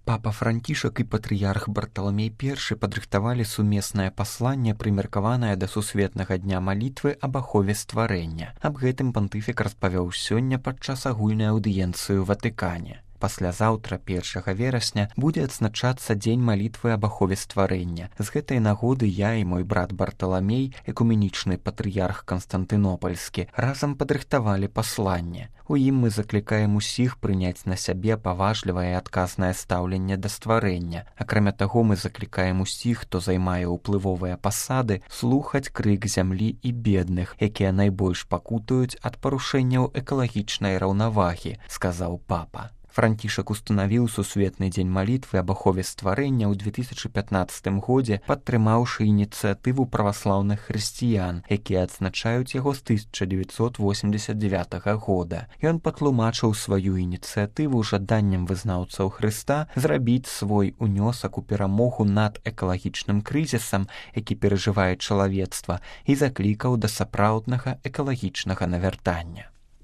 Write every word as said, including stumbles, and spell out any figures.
Папа Францішак і патрыярх Барталамей першы падрыхтавалі сумеснае пасланне, прымеркаванае да сусветнага дня малітвы аб ахове стварэння. Аб гэтым пантыфік распавёў сёння падчас агульнай аўдыенцыі ў Ватыкане. Паслязаўтра, першага верасня, будзе адзначацца дзень малітвы аб ахове стварэння. З гэтай нагоды я і мой брат Барталамей, экуменічны патрыярх Канстантынопальскі, разам падрыхтавалі пасланне. У ім мы заклікаем усіх прыняць на сябе паважлівае і адказнае стаўленне да стварэння. Акрамя таго, мы заклікаем усіх, хто займае ўплывовыя пасады, слухаць крык зямлі і бедных, якія найбольш пакутуюць ад парушэнняў экалагічнай раўнавагі, сказаў папа. Францішак устанавіў сусветны дзень малітвы аб ахове стварэння ў две тысячы пятнаццатым годзе, падтрымаўшы ініцыятыву праваслаўных хрысціян, якія адзначаюць яго з тысяча дзевяцьсот восемьдесят девятага года. Ён патлумачыў сваю ініцыятыву жаданнем вызнаўцаў Хрыста зрабіць свой унёсак у перамогу над экалагічным крызісам, які перажывае чалавецтва, і заклікаў да сапраўднага экалагічнага навяртання.